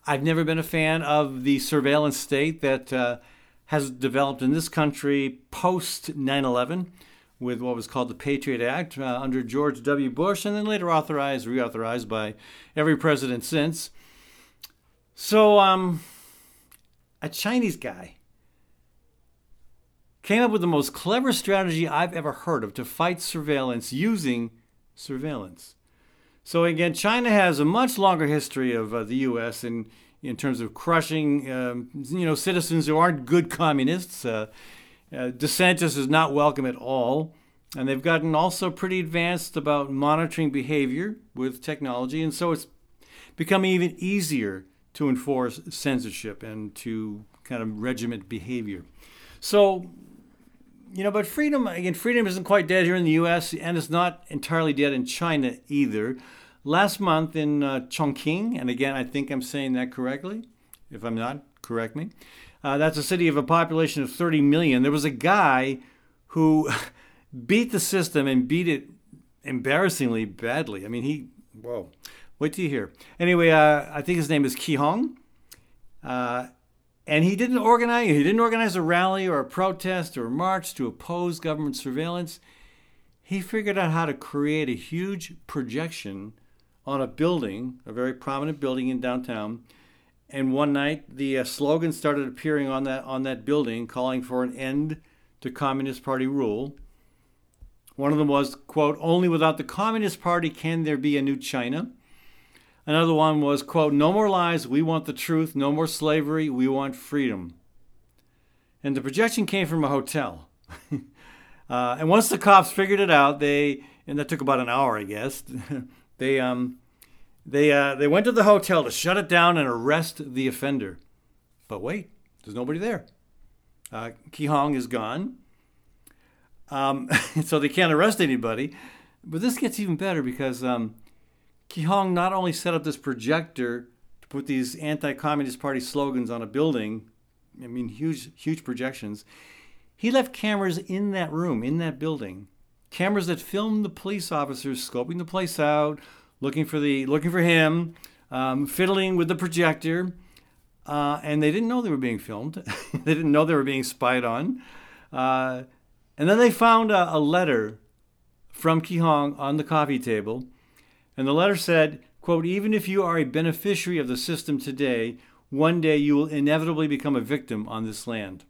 I've never been a fan of the surveillance state that has developed in this country post 9/11 with what was called the Patriot Act under George W. Bush, and then later reauthorized by every president since. So a Chinese guy came up with the most clever strategy I've ever heard of to fight surveillance using surveillance. So again, China has a much longer history of the U.S. in terms of crushing, citizens who aren't good communists. DeSantis is not welcome at all. And they've gotten also pretty advanced about monitoring behavior with technology. And so it's become even easier to enforce censorship and to kind of regiment behavior. So, but freedom isn't quite dead here in the U.S., and it's not entirely dead in China either. Last month in Chongqing, and again, I think I'm saying that correctly. If I'm not, correct me. That's a city of a population of 30 million. There was a guy who beat the system and beat it embarrassingly badly. I mean, whoa, wait till you hear. Anyway, I think his name is Qi Hong. And he didn't organize a rally or a protest or a march to oppose government surveillance. He figured out how to create a huge projection on a building, a very prominent building in downtown. And one night, the slogan started appearing on that building, calling for an end to Communist Party rule. One of them was, quote, "Only without the Communist Party can there be a new China." Another one was, quote, "No more lies, we want the truth. No more slavery, we want freedom." And the projection came from a hotel. And once the cops figured it out, and that took about an hour, I guess, they went to the hotel to shut it down and arrest the offender. But wait, there's nobody there. Qi Hong is gone. So they can't arrest anybody. But this gets even better because Qi Hong not only set up this projector to put these anti-Communist Party slogans on a building, I mean, huge projections, he left cameras in that room, in that building, cameras that filmed the police officers scoping the place out, looking for him, fiddling with the projector, and they didn't know they were being filmed. They didn't know they were being spied on. And then they found a letter from Qi Hong on the coffee table. And the letter said, quote, "Even if you are a beneficiary of the system today, one day you will inevitably become a victim on this land."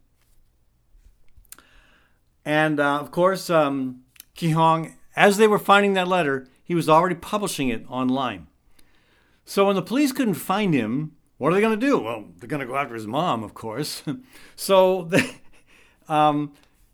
And of course, Qi Hong, as they were finding that letter, he was already publishing it online. So when the police couldn't find him, what are they going to do? Well, they're going to go after his mom, of course. So, and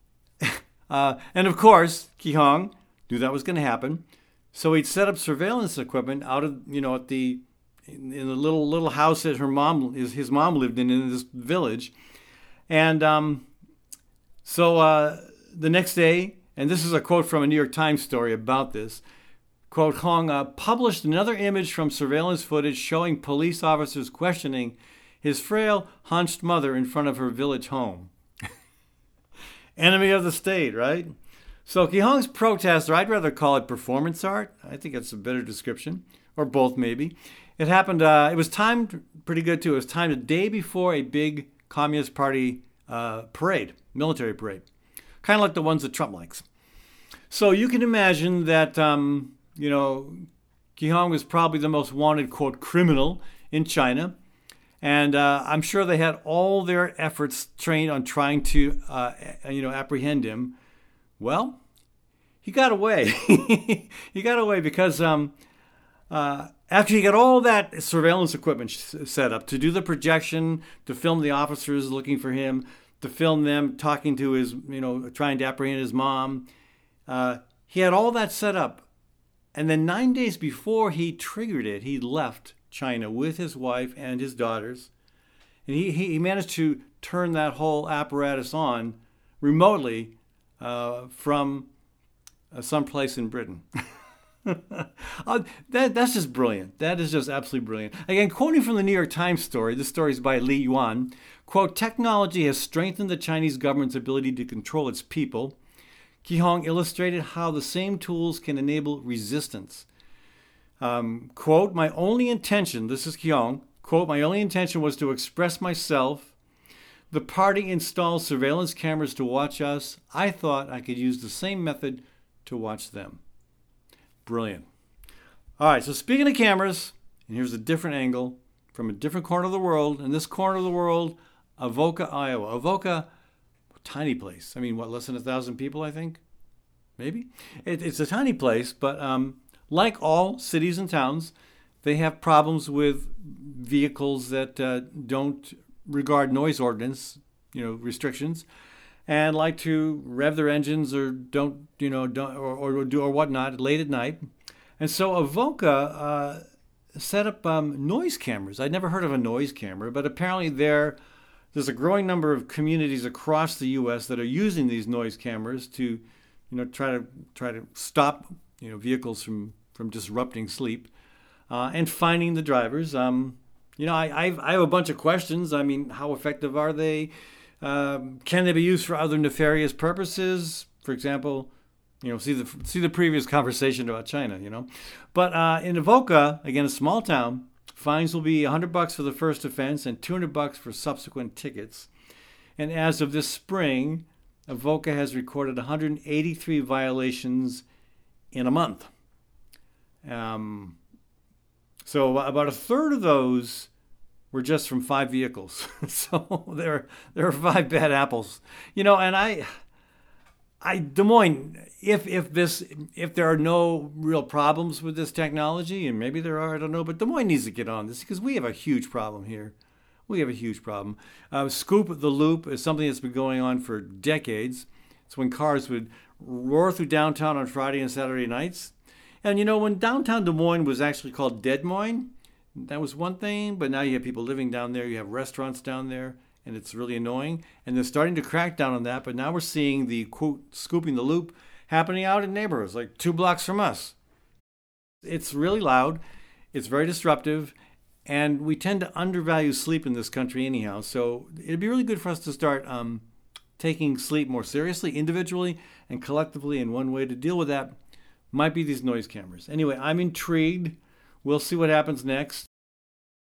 of course, Qi Hong knew that was going to happen. So he'd set up surveillance equipment out of, in the little house that his mom lived in this village. And so the next day, and this is a quote from a New York Times story about this, quote, "Hong published another image from surveillance footage showing police officers questioning his frail, hunched mother in front of her village home." Enemy of the state, right? So Qi Hong's protest, or I'd rather call it performance art. I think that's a better description, or both maybe. It happened, it was timed pretty good too. It was timed a day before a big Communist Party parade, military parade, kind of like the ones that Trump likes. So you can imagine that, Qi Hong was probably the most wanted, quote, criminal in China. And I'm sure they had all their efforts trained on trying to, apprehend him. Well, he got away. He got away because after he got all that surveillance equipment set up to do the projection, to film the officers looking for him, to film them talking to his, trying to apprehend his mom, he had all that set up. And then 9 days before he triggered it, he left China with his wife and his daughters. And he managed to turn that whole apparatus on remotely from someplace in Britain. That's just brilliant. That is just absolutely brilliant. Again, quoting from the New York Times story, this story is by Li Yuan, quote, "Technology has strengthened the Chinese government's ability to control its people." Qi Hong illustrated how the same tools can enable resistance. Quote, "My only intention," this is Qi Hong, Quote, my only intention was to express myself. The party installed surveillance cameras to watch us. I thought I could use the same method to watch them. Brilliant. All right, so speaking of cameras, and here's a different angle from a different corner of the world. In this corner of the world, Avoca, Iowa. Avoca, tiny place. I mean, what, less than 1,000 people, I think? Maybe? It's a tiny place, but like all cities and towns, they have problems with vehicles that don't regard noise ordinance, restrictions, and like to rev their engines or don't or whatnot late at night. And so Avoca set up noise cameras. I'd never heard of a noise camera, but apparently there's a growing number of communities across the U.S. that are using these noise cameras to, try to stop, vehicles from disrupting sleep, and finding the drivers. I have a bunch of questions. I mean, how effective are they? Can they be used for other nefarious purposes? For example, see the previous conversation about China, But in Avoca, again, a small town, fines will be $100 for the first offense and $200 for subsequent tickets. And as of this spring, Avoca has recorded 183 violations in a month. So about a third of those were just from 5 vehicles. So there are 5 bad apples, and Des Moines, if there are no real problems with this technology, and maybe there are, I don't know, but Des Moines needs to get on this because we have a huge problem here. We have a huge problem. Scoop the Loop is something that's been going on for decades. It's when cars would roar through downtown on Friday and Saturday nights. And when downtown Des Moines was actually called Des Moines, that was one thing, but now you have people living down there, you have restaurants down there, and it's really annoying. And they're starting to crack down on that, but now we're seeing the, quote, scooping the loop happening out in neighborhoods, like 2 blocks from us. It's really loud, it's very disruptive, and we tend to undervalue sleep in this country anyhow, so it'd be really good for us to start taking sleep more seriously, individually and collectively, and one way to deal with that might be these noise cameras. Anyway, I'm intrigued. We'll see what happens next.